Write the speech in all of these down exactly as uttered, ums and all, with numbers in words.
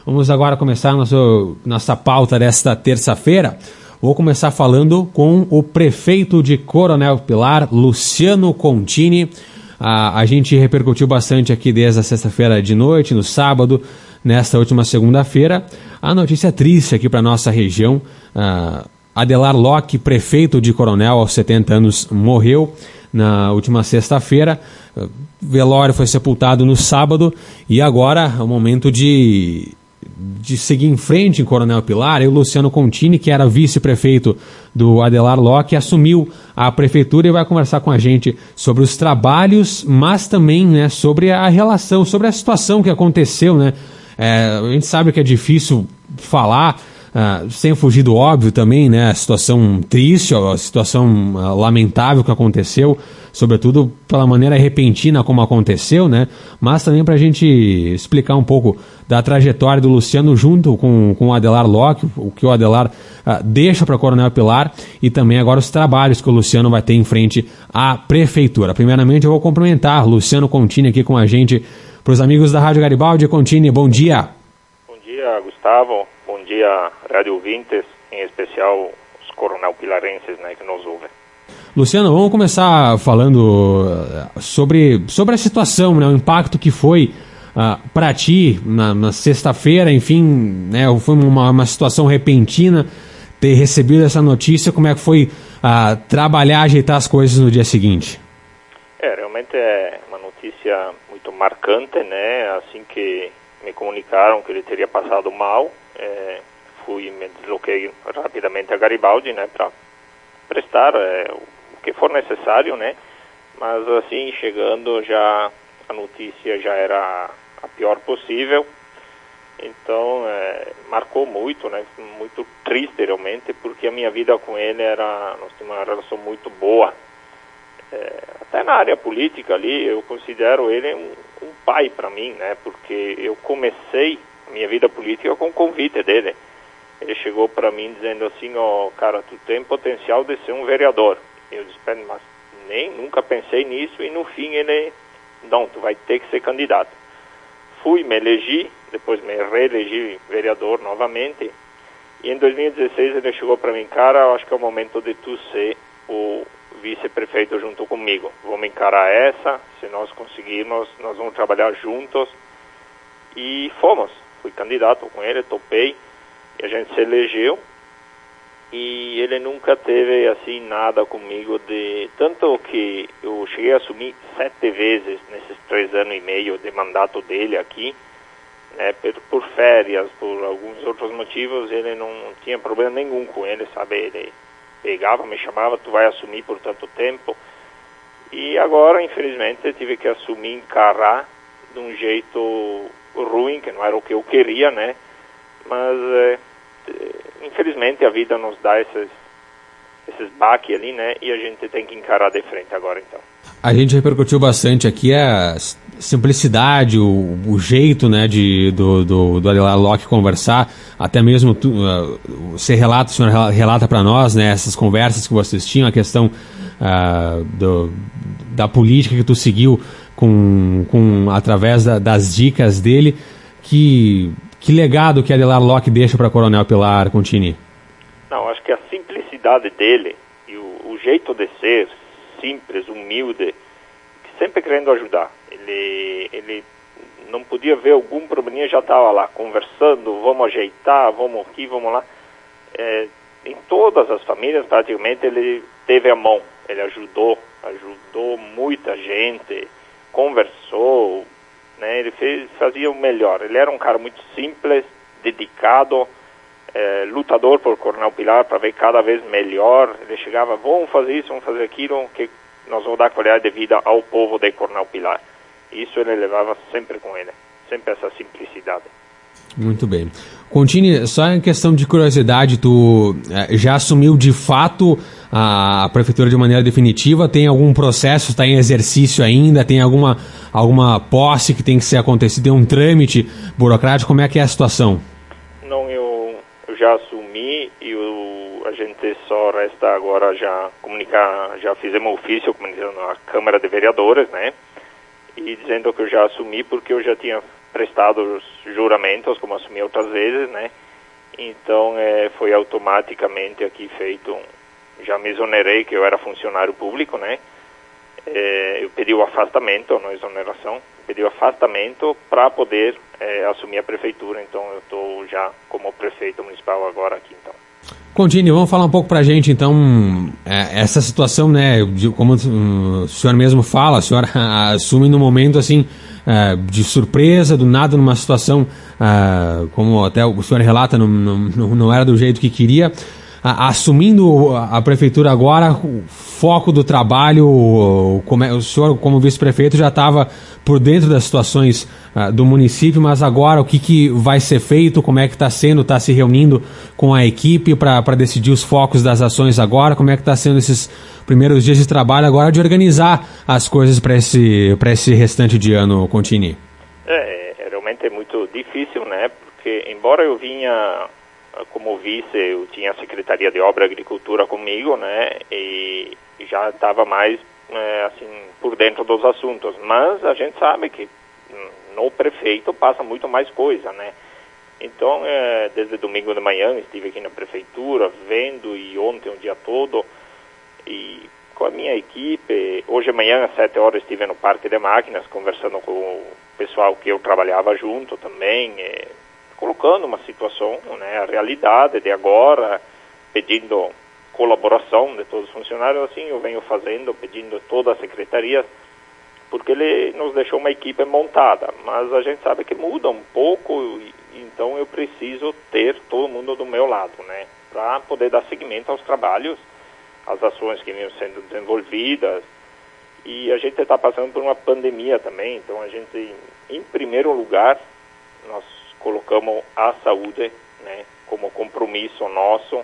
Vamos agora começar nosso, nossa pauta desta terça-feira. Vou começar falando com o prefeito de Coronel Pilar, Luciano Contini. A, a gente repercutiu bastante aqui desde a sexta-feira de noite, no sábado, nesta última segunda-feira. A notícia triste aqui para a nossa região. Uh, Adelar Locke, prefeito de Coronel, aos setenta anos, morreu na última sexta-feira. Uh, velório foi sepultado no sábado e agora é o momento de... de seguir em frente em Coronel Pilar. E o Luciano Contini, que era vice-prefeito do Adelar Locke, assumiu a prefeitura e vai conversar com a gente sobre os trabalhos, mas também, né, sobre a relação, sobre a situação que aconteceu, né? É, a gente sabe que é difícil falar, uh, sem fugir do óbvio também, né? A situação triste, a situação uh, lamentável que aconteceu, sobretudo pela maneira repentina como aconteceu, né? Mas também para a gente explicar um pouco da trajetória do Luciano junto com, com o Adelar Locke, o que o Adelar uh, deixa para Coronel Pilar e também agora os trabalhos que o Luciano vai ter em frente à prefeitura. Primeiramente eu vou cumprimentar Luciano Contini aqui com a gente, para os amigos da Rádio Garibaldi. Contini, bom dia. Bom dia, Gustavo. Bom dia, rádio ouvintes, em especial os coronel pilarenses, né, que nos ouvem. Luciano, vamos começar falando sobre, sobre a situação, né, o impacto que foi uh, para ti na, na sexta-feira, enfim, né, foi uma, uma situação repentina ter recebido essa notícia. Como é que foi uh, trabalhar, ajeitar as coisas no dia seguinte? É, realmente é uma notícia muito marcante, né, assim que me comunicaram que ele teria passado mal, é, fui, me desloquei rapidamente a Garibaldi, né, para prestar é, o que for necessário, né, mas assim, chegando já, a notícia já era a pior possível, então é, marcou muito, né, muito triste realmente, porque a minha vida com ele era, nós tínhamos uma relação muito boa, é, até na área política ali, eu considero ele um, um pai para mim, né, porque eu comecei a minha vida política com o convite dele. Ele chegou para mim dizendo assim, ó, oh, cara, tu tem potencial de ser um vereador. Eu disse, mas nem, nunca pensei nisso, e no fim ele, não, tu vai ter que ser candidato. Fui, me elegi, depois me reelegi vereador novamente, e em dois mil e dezesseis ele chegou para mim, cara, eu acho que é o momento de tu ser o vice-prefeito junto comigo. Vamos encarar essa, se nós conseguirmos, nós vamos trabalhar juntos. E fomos, fui candidato com ele, topei, e a gente se elegeu, e ele nunca teve assim nada comigo de, tanto que eu cheguei a assumir sete vezes nesses três anos e meio de mandato dele aqui, né, por, por férias, por alguns outros motivos, ele não tinha problema nenhum com ele, sabe, ele pegava, me chamava, tu vai assumir por tanto tempo, e agora infelizmente tive que assumir, encarar de um jeito ruim, que não era o que eu queria, né, mas é, infelizmente a vida nos dá esses, esses baques ali, né, e a gente tem que encarar de frente agora, então. A gente repercutiu bastante aqui a simplicidade, o, o jeito, né, de, do, do, do Adelar Locke conversar, até mesmo tu, uh, você relata, o senhor relata para nós, né, essas conversas que vocês tinham, a questão uh, do, da política que tu seguiu com, com, através da, das dicas dele. Que, que legado que Adelar Locke deixa para Coronel Pilar, Contini? Não, acho que a simplicidade dele e o, o jeito de ser, simples, humilde, sempre querendo ajudar. Ele, ele não podia ver algum probleminha, já estava lá conversando, vamos ajeitar, vamos aqui, vamos lá. É, em todas as famílias, praticamente, ele teve a mão, ele ajudou, ajudou muita gente, conversou, né, ele fez, fazia o melhor. Ele era um cara muito simples, dedicado, é, lutador por Coronel Pilar para ver cada vez melhor. Ele chegava, vamos fazer isso, vamos fazer aquilo, que nós vamos dar qualidade de vida ao povo de Coronel Pilar. Isso ele levava sempre com ele, sempre essa simplicidade. Muito bem. Contini, só em questão de curiosidade, tu é, já assumiu de fato a, a prefeitura de maneira definitiva? Tem algum processo, está em exercício ainda? Tem alguma, alguma posse que tem que ser acontecida? Tem um trâmite burocrático? Como é que é a situação? Não, eu, eu já assumi e o, a gente só resta agora já comunicar, já fizemos ofício comunicando na Câmara de Vereadores, né? E dizendo que eu já assumi porque eu já tinha prestado juramentos, como assumi outras vezes, né? Então é, foi automaticamente aqui feito, já me exonerei que eu era funcionário público, né? É, eu pedi o afastamento, não exoneração, pedi o afastamento para poder é, assumir a prefeitura, então eu estou já como prefeito municipal agora aqui, então. Contine, vamos falar um pouco para a gente, então, é, essa situação, né, de, como um, o senhor mesmo fala, a senhora assume no momento, assim, é, de surpresa, do nada, numa situação, é, como até o senhor relata, não, não, não era do jeito que queria, a, assumindo a, a prefeitura agora, o foco do trabalho, o, como é, o senhor, como vice-prefeito, já estava por dentro das situações uh, do município, mas agora o que, que vai ser feito, como é que está sendo, está se reunindo com a equipe para decidir os focos das ações agora, como é que está sendo esses primeiros dias de trabalho agora de organizar as coisas para esse, para esse restante de ano, Contini? É, realmente é muito difícil, né, porque embora eu vinha como vice, eu tinha a Secretaria de Obra e Agricultura comigo, né, e já estava mais É, assim, por dentro dos assuntos, mas a gente sabe que no prefeito passa muito mais coisa, né? Então, é, desde domingo de manhã estive aqui na prefeitura, vendo, e ontem o dia todo, e com a minha equipe, hoje de manhã às sete horas estive no Parque de Máquinas, conversando com o pessoal que eu trabalhava junto também, é, colocando uma situação, né, a realidade de agora, pedindo colaboração de todos os funcionários, assim eu venho fazendo, pedindo todas as secretarias, porque ele nos deixou uma equipe montada, mas a gente sabe que muda um pouco, e, então eu preciso ter todo mundo do meu lado, né, para poder dar seguimento aos trabalhos, às ações que vinham sendo desenvolvidas, e a gente está passando por uma pandemia também, então a gente, em primeiro lugar, nós colocamos a saúde, né, como compromisso nosso,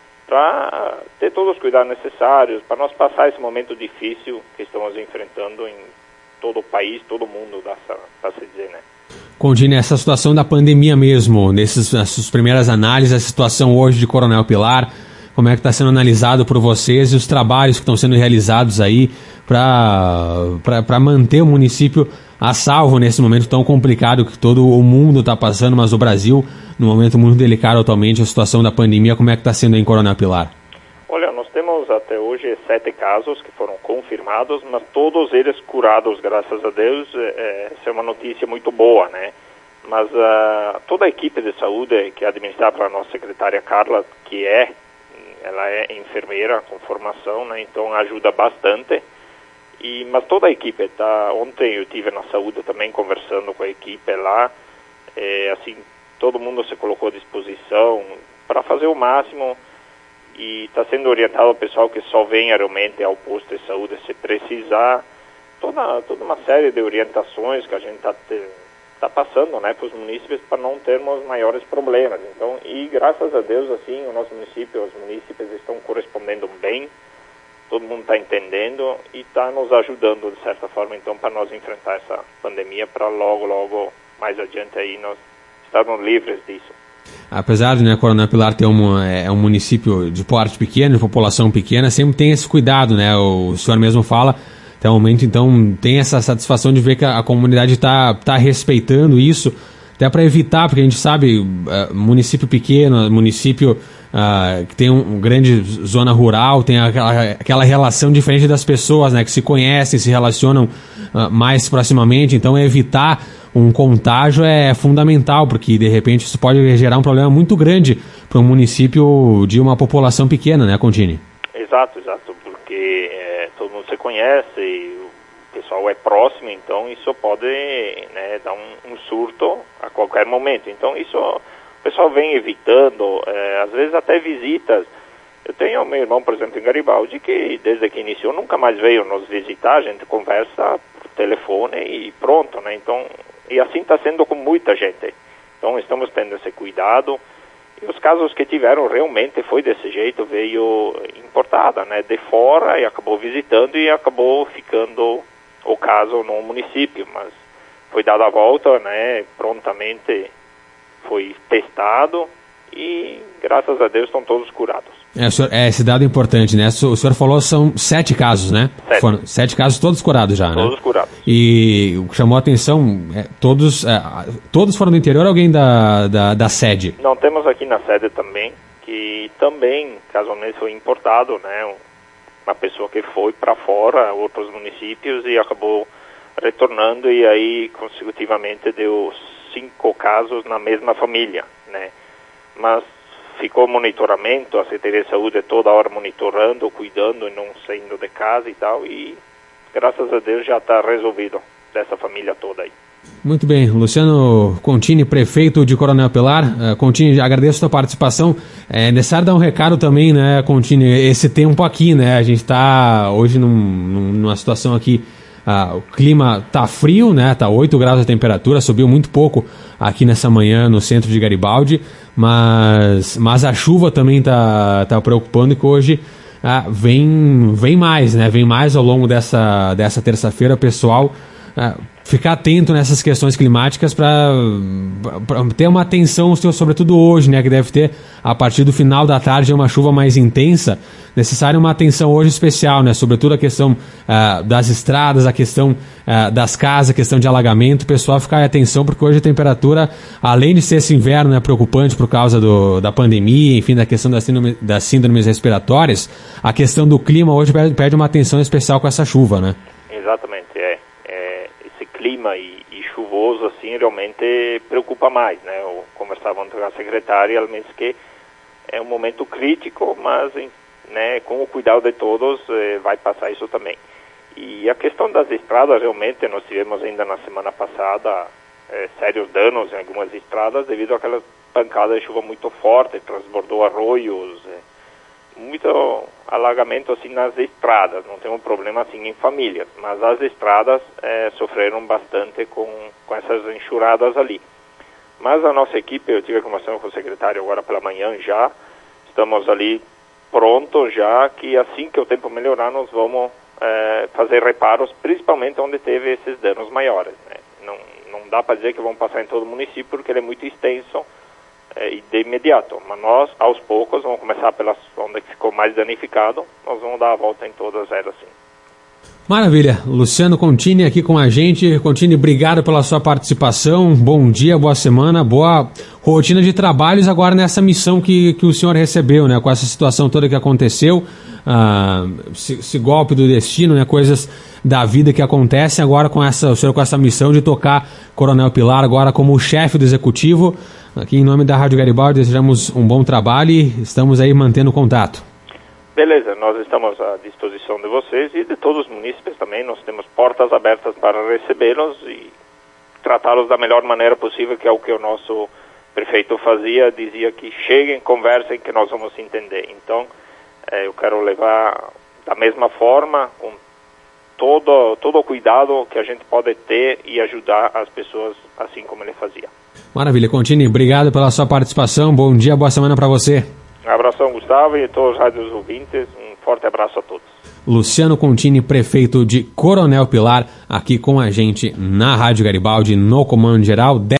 para ter todos os cuidados necessários, para nós passar esse momento difícil que estamos enfrentando em todo o país, todo o mundo, dá para se dizer, né? Contine, essa situação da pandemia mesmo, nesses, nessas primeiras análises, a situação hoje de Coronel Pilar, como é que está sendo analisado por vocês e os trabalhos que estão sendo realizados aí para manter o município a salvo nesse momento tão complicado que todo o mundo está passando, mas o Brasil, num momento muito delicado atualmente, a situação da pandemia, como é que está sendo em Coronel Pilar? Olha, nós temos até hoje sete casos que foram confirmados, mas todos eles curados, graças a Deus. É, essa é uma notícia muito boa, né? Mas uh, toda a equipe de saúde que é administrada pela nossa secretária Carla, que é, ela é enfermeira com formação, né? Então ajuda bastante. E, mas toda a equipe, tá? Ontem eu estive na saúde também conversando com a equipe lá, é, assim, todo mundo se colocou à disposição para fazer o máximo e está sendo orientado o pessoal que só vem realmente ao posto de saúde se precisar, toda, toda uma série de orientações que a gente está tá passando, né, para os munícipes para não termos maiores problemas. Então, e graças a Deus, assim, o nosso município, os munícipes estão correspondendo bem, todo mundo está entendendo e está nos ajudando de certa forma, então, para nós enfrentar essa pandemia, para logo, logo, mais adiante aí, nós estarmos livres disso. Apesar de, né, Coronel Pilar ter um, é, um município de porte pequeno, de população pequena, sempre tem esse cuidado, né, o senhor mesmo fala, até o momento, então, tem essa satisfação de ver que a, a comunidade está tá respeitando isso, até para evitar, porque a gente sabe, uh, município pequeno, município uh, que tem um, um grande zona rural, tem aquela, aquela relação diferente das pessoas, né, que se conhecem, se relacionam uh, mais proximamente, então evitar um contágio é fundamental, porque de repente isso pode gerar um problema muito grande para um município de uma população pequena, né, Contini? Exato, exato, porque é, todo mundo se conhece, o pessoal é próximo, então isso pode, né, dar um, um surto a qualquer momento. Então isso o pessoal vem evitando, é, às vezes até visitas. Eu tenho meu irmão, por exemplo, em Garibaldi, que desde que iniciou nunca mais veio nos visitar, a gente conversa por telefone e pronto, né? Então, e assim está sendo com muita gente. Então estamos tendo esse cuidado. E os casos que tiveram realmente foi desse jeito, veio importada, né, de fora e acabou visitando e acabou ficando o caso no município, mas foi dada a volta, né, prontamente foi testado e graças a Deus estão todos curados. É, o senhor, é, esse dado é importante, né? O senhor falou são sete casos, né? Sete. Foram sete casos, todos curados já, Todos né? curados. E o que chamou a atenção, é, todos, é, todos foram do interior, alguém da, da, da sede? Não, temos aqui na sede também, que também, casualmente, foi importado, né? Uma pessoa que foi para fora, outros municípios, e acabou retornando, e aí, consecutivamente, deu cinco casos na mesma família, né? Mas ficou monitoramento, a Secretaria de Saúde toda hora monitorando, cuidando e não saindo de casa e tal, e graças a Deus já está resolvido dessa família toda aí. Muito bem, Luciano Contini, prefeito de Coronel Pilar. Uh, Contini, agradeço a sua participação. É necessário dar um recado também, né, Contini, esse tempo aqui, né, a gente está hoje num, numa situação aqui, uh, o clima tá frio, né, tá oito graus a temperatura, subiu muito pouco aqui nessa manhã no centro de Garibaldi, mas, mas a chuva também tá, tá preocupando, e que hoje uh, vem, vem mais, né, vem mais ao longo dessa, dessa terça-feira, pessoal. Uh, ficar atento nessas questões climáticas para ter uma atenção, sobretudo hoje, né, que deve ter, a partir do final da tarde, uma chuva mais intensa, necessária uma atenção hoje especial, né, sobretudo a questão uh, das estradas, a questão uh, das casas, a questão de alagamento, o pessoal ficar em atenção, porque hoje a temperatura, além de ser esse inverno, né, preocupante por causa do, da pandemia, enfim, da questão das, síndrome, das síndromes respiratórias, a questão do clima hoje pede uma atenção especial com essa chuva, né? Exatamente, é. Clima e, e chuvoso, assim, realmente preocupa mais, né? Eu conversava com a secretária, ela me disse que é um momento crítico, mas, né, com o cuidado de todos, eh, vai passar isso também. E a questão das estradas, realmente, nós tivemos ainda na semana passada eh, sérios danos em algumas estradas devido àquela pancada de chuva muito forte, transbordou arroios, eh, muito alagamento assim nas estradas, não tem um problema assim em famílias, mas as estradas é, sofreram bastante com, com essas enxurradas ali. Mas a nossa equipe, eu tive a conversação com o secretário agora pela manhã já, estamos ali prontos já, que assim que o tempo melhorar nós vamos é, fazer reparos, principalmente onde teve esses danos maiores, né? Não, não dá para dizer que vão passar em todo o município porque ele é muito extenso, e de imediato, mas nós, aos poucos, vamos começar pelas onde ficou mais danificado, nós vamos dar a volta em todas elas, sim. Maravilha, Luciano Contini aqui com a gente. Contini, obrigado pela sua participação, bom dia, boa semana, boa rotina de trabalhos agora nessa missão que, que o senhor recebeu, né, com essa situação toda que aconteceu, ah, esse, esse golpe do destino, né, coisas da vida que acontecem agora com essa, o senhor com essa missão de tocar Coronel Pilar agora como chefe do executivo. Aqui em nome da Rádio Garibaldi desejamos um bom trabalho e estamos aí mantendo contato. Beleza, nós estamos à disposição de vocês e de todos os munícipes também, nós temos portas abertas para recebê-los e tratá-los da melhor maneira possível, que é o que o nosso prefeito fazia, dizia que cheguem, conversem, que nós vamos entender. Então, eh, eu quero levar da mesma forma, com todo, todo o cuidado que a gente pode ter e ajudar as pessoas assim como ele fazia. Maravilha, Contini, obrigado pela sua participação, bom dia, boa semana para você. Um abração, Gustavo, e a todos os rádios ouvintes, um forte abraço a todos. Luciano Contini, prefeito de Coronel Pilar, aqui com a gente na Rádio Garibaldi, no Comando Geral.